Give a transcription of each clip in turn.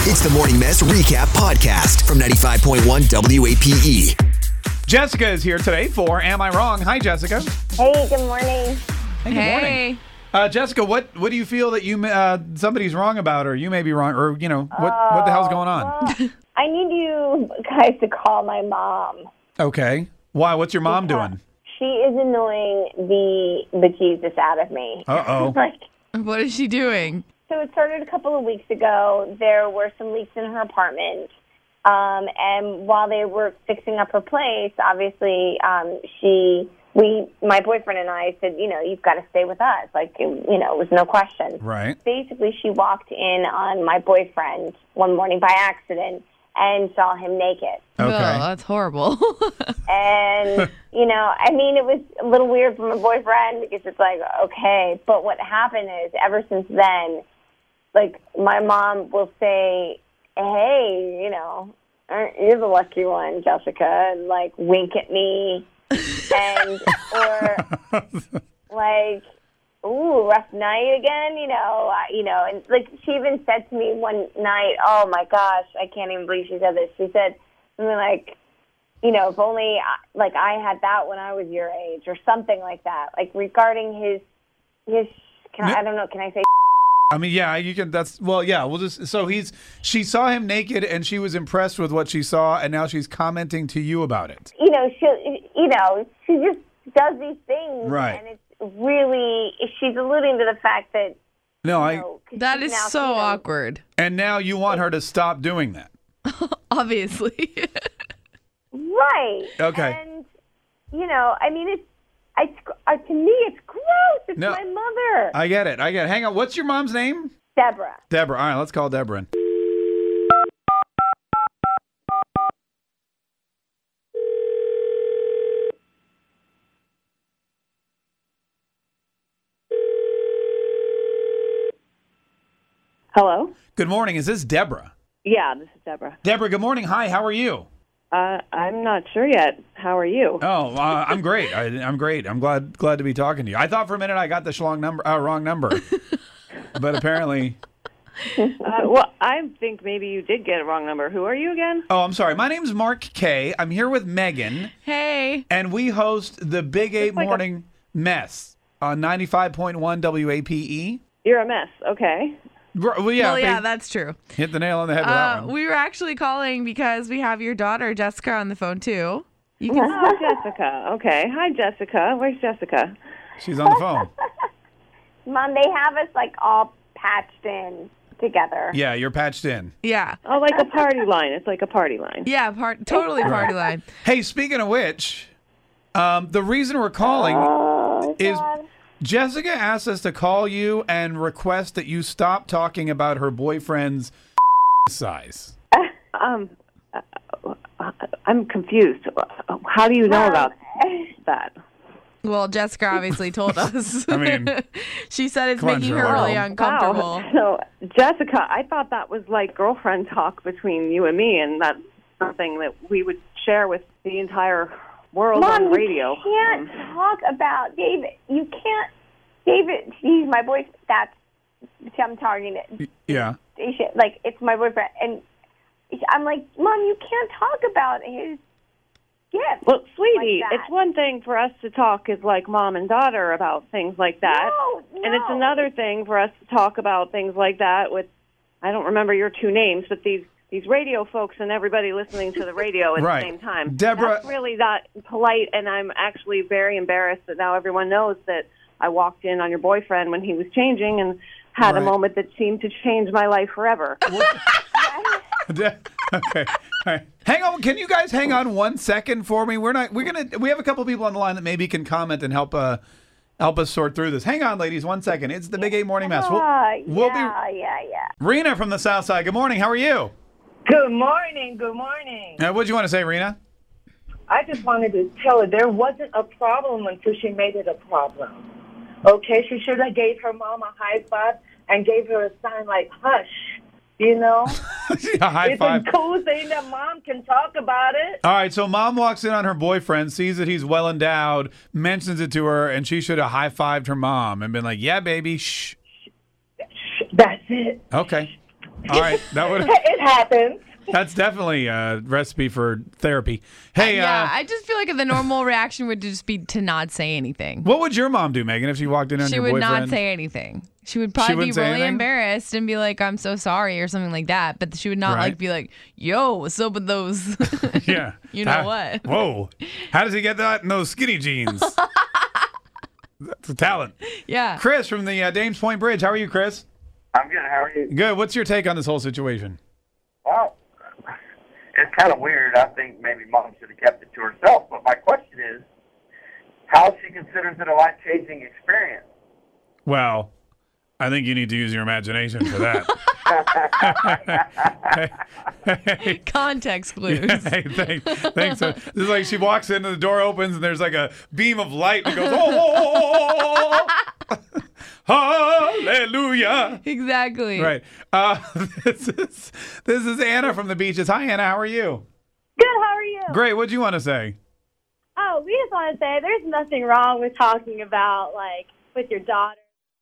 It's the Morning Mess Recap Podcast from 95.1 WAPE. Jessica is here today for Am I Wrong? Hi, Jessica. Hey, good morning. Hey, good morning. Jessica, what do you feel that you somebody's wrong about, or you may be wrong, or, you know, what the hell's going on? Well, I need you guys to call my mom. Okay. Why? What's your mom doing? She is annoying the bejesus out of me. Uh-oh. What is she doing? So it started a couple of weeks ago. There were some leaks in her apartment. And while they were fixing up her place, obviously, my boyfriend and I said, you've got to stay with us. Like, it was no question. Right. Basically, she walked in on my boyfriend one morning by accident and saw him naked. Okay. Oh, that's horrible. And, it was a little weird for my boyfriend because it's like, okay. But what happened is ever since then, like, my mom will say, hey, aren't you the lucky one, Jessica? And, like, wink at me. And, or, like, ooh, rough night again, and, like, she even said to me one night, oh, my gosh, I can't even believe she said this. She said something like, if only, like, I had that when I was your age, or something like that, like, regarding his I don't know, can I say? I mean, yeah, you can. She saw him naked and she was impressed with what she saw, and now she's commenting to you about it. She just does these things, right? And it's really, she's alluding to the fact that that is so awkward. And now you want her to stop doing that, obviously. Right? Okay. And it's to me, it's gross. It's my mother. I get it. Hang on. What's your mom's name? Deborah. Deborah. All right, let's call Deborah in. Hello? Good morning. Is this Deborah? Yeah, this is Deborah. Deborah, good morning. Hi, how are you? I'm not sure yet. How are you? Oh, I'm great. I'm great. I'm glad to be talking to you. I thought for a minute I got the wrong number, but apparently. Well, I think maybe you did get a wrong number. Who are you again? Oh, I'm sorry. My name's Mark K. I'm here with Megan. Hey. And we host the Big 8 Morning Mess on 95.1 WAPE. You're a mess. Okay. Well, yeah, that's true. Hit the nail on the head with that one. We were actually calling because we have your daughter, Jessica, on the phone, too. Oh, Jessica. Okay. Hi, Jessica. Where's Jessica? She's on the phone. Mom, they have us, like, all patched in together. Yeah, you're patched in. Yeah. Oh, like a party line. It's like a party line. Yeah, totally party line. Hey, speaking of which, the reason we're calling is... Jessica asked us to call you and request that you stop talking about her boyfriend's size. I'm confused. How do you know about that? Well, Jessica obviously told us. I mean, she said it's making her really uncomfortable. Wow. So, Jessica, I thought that was like girlfriend talk between you and me, and that's something that we would share with the entire world on radio. You can't talk about David. You can't. David, he's my boyfriend. I'm talking to. Yeah. Like, it's my boyfriend. And I'm like, Mom, you can't talk about his gift. Well, sweetie, like it's one thing for us to talk as like mom and daughter about things like that. No. And it's another thing for us to talk about things like that with, I don't remember your two names, but these radio folks and everybody listening to the radio at the same time. Deborah. That's really not polite, and I'm actually very embarrassed that now everyone knows that I walked in on your boyfriend when he was changing and had a moment that seemed to change my life forever. Okay. All right. Hang on. Can you guys hang on 1 second for me? We have a couple people on the line that maybe can comment and help us sort through this. Hang on, ladies, 1 second. It's the Big 8 Morning Mess. Yeah. Rena from the South Side. Good morning. How are you? Good morning. Good morning. What'd you want to say, Rena? I just wanted to tell her there wasn't a problem until she made it a problem. Okay, she should have gave her mom a high five and gave her a sign like hush. A high five. It's a cool thing that mom can talk about it. All right, so mom walks in on her boyfriend, sees that he's well endowed, mentions it to her, and she should have high-fived her mom and been like, yeah, baby, shh. That's it. Okay. All right, that would. It happens. That's definitely a recipe for therapy. Hey, Yeah, I just feel like the normal reaction would just be to not say anything. what would your mom do, Megan, if she walked in on She your would boyfriend? not say anything. She would probably be wouldn't say really anything? embarrassed and be like, "I'm so sorry" or something like that. But she would not Right. like be like, "Yo, what's up with those?" Yeah. You know what? Whoa. How does he get that in those skinny jeans? That's a talent. Yeah. Chris from the Dames Point Bridge. How are you, Chris? I'm good. How are you? Good. What's your take on this whole situation? Well, it's kind of weird. I think maybe Mom should have kept it to herself. But my question is, how she considers it a life-changing experience? Well, I think you need to use your imagination for that. Context clues. Hey, thanks. This is like she walks in and the door opens and there's like a beam of light and it goes, oh, hallelujah. Exactly. Right. This is Anna from the beaches. Hi, Anna. How are you? Good, how are you? Great. What'd you want to say? Oh, we just want to say there's nothing wrong with talking about, like, with your daughter.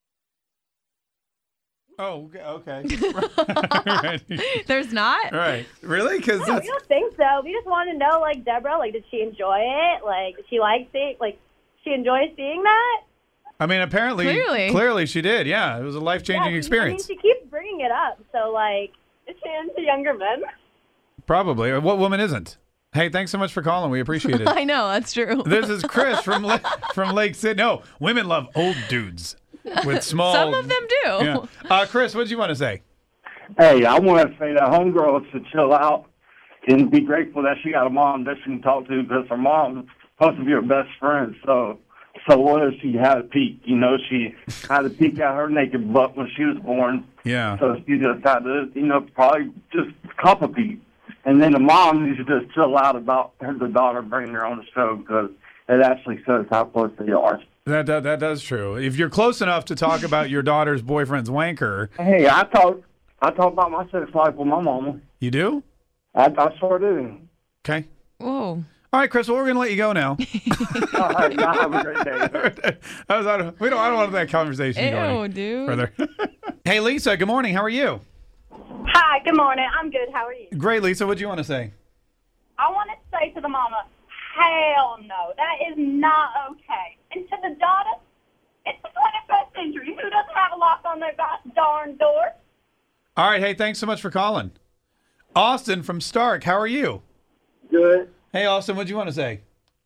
Oh, okay. Right. There's not? Right. Really? Because No, we don't think so. We just want to know, like, Deborah, like, did she enjoy it? Like, did she like seeing, like, she enjoys seeing that? I mean, apparently, clearly she did. Yeah, it was a life-changing experience. I mean, she keeps bringing it up. So, like, is she into younger men? Probably. What woman isn't? Hey, thanks so much for calling. We appreciate it. I know, that's true. This is Chris from Lake City. No, women love old dudes with small. Some of them do. Yeah. Chris, what did you want to say? Hey, I want to say that homegirl should chill out and be grateful that she got a mom that she can talk to, because her mom is supposed to be her best friend. So what if she had a peek? You know, she had to peek at her naked butt when she was born. Yeah. So she just had to, probably just cup a peek. And then the mom needs to just chill out about the daughter bringing her on the show, because it actually shows how close they are. That does true. If you're close enough to talk about your daughter's boyfriend's wanker. Hey, I talk about my sex life with my mama. You do? I sure do. Okay. Whoa. All right, Chris. Well, we're going to let you go now. All right, y'all have a great day. I don't want that conversation going dude. further. Hey, Lisa. Good morning. How are you? Hi, good morning. I'm good. How are you? Great, Lisa. What do you want to say? I want to say to the mama, hell no, that is not okay. And to the daughter, it's the 21st century. Who doesn't have a lock on their darn door? All right. Hey, thanks so much for calling. Austin from Stark. How are you? Good. Hey, Austin. What do you want to say?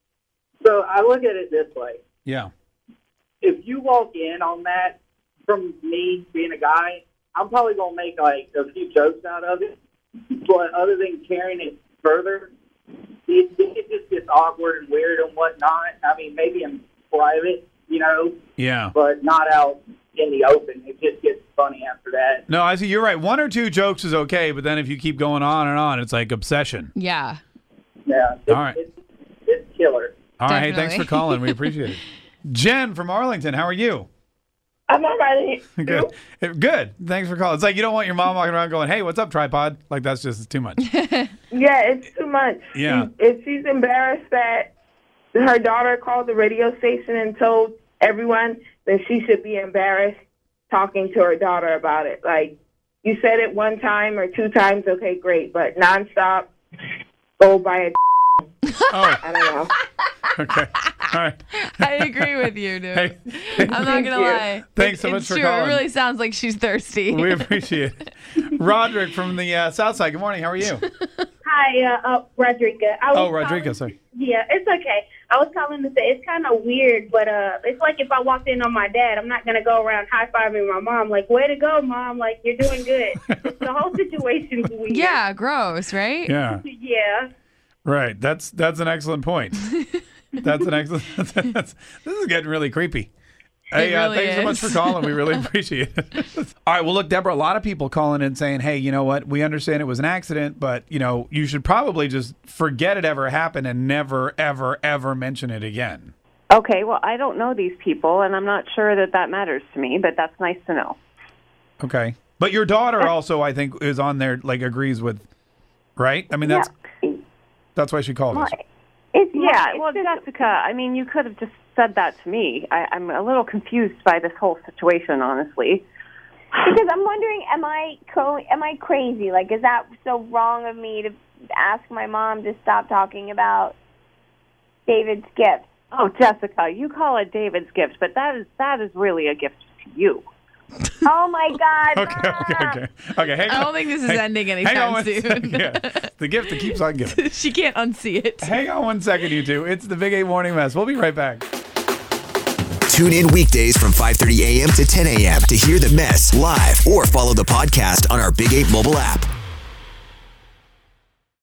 So I look at it this way. Yeah. If you walk in on that, from me being a guy, I'm probably going to make like a few jokes out of it. But other than carrying it further, it just gets awkward and weird and whatnot. I mean, maybe in private, Yeah. but not out in the open. It just gets funny after that. No, I see. You're right. One or two jokes is okay, but then if you keep going on and on, it's like obsession. Yeah. Yeah. All right. It's killer. All right. Hey, Definitely. thanks for calling. We appreciate it. Jen from Arlington. How are you? I'm all right. Good. Good. Thanks for calling. It's like you don't want your mom walking around going, "Hey, what's up, tripod?" Like that's just too much. Yeah, it's too much. Yeah. If she's embarrassed that her daughter called the radio station and told everyone, then she should be embarrassed talking to her daughter about it. Like, you said it one time or two times, okay, great, but nonstop, go by a Oh, I don't know. okay. All right. I agree with you, dude. Hey, I'm not going to you. lie. Thanks so much It's for true. calling. It really sounds like she's thirsty. we appreciate it. Roderick from the South Side. Good morning. How are you? Hi, Rodrika. Rodrika. Sorry. Yeah, it's okay. I was calling to say it's kind of weird, but it's like if I walked in on my dad, I'm not going to go around high-fiving my mom, like, way to go, Mom, like, you're doing good. The whole situation's weird. Yeah, gross, right? Yeah. Yeah. Right. That's an excellent point. That's an excellent. This is getting really creepy. Hey, really thanks so much is. for calling. We really appreciate it. All right. Well, look, Deborah, a lot of people calling in saying, hey, you know what? We understand it was an accident, but, you should probably just forget it ever happened and never, ever, ever mention it again. Okay, well, I don't know these people, and I'm not sure that matters to me, but that's nice to know. Okay. But your daughter also, I think, is on there, like, agrees with, right? I mean, that's why she called us. Jessica, I mean, you could have just said that to me. I'm a little confused by this whole situation, honestly. Because I'm wondering, am I crazy? Like, is that so wrong of me to ask my mom to stop talking about David's gift? Oh, Jessica, you call it David's gift, but that is really a gift to you. Oh my God! Okay. Hang on. I don't think this is ending anytime soon. Yeah. The gift that keeps on giving. She can't unsee it. Hang on 1 second, you two. It's the Big 8 Morning Mess. We'll be right back. Tune in weekdays from 5:30 a.m. to 10 a.m. to hear the mess live or follow the podcast on our Big 8 mobile app.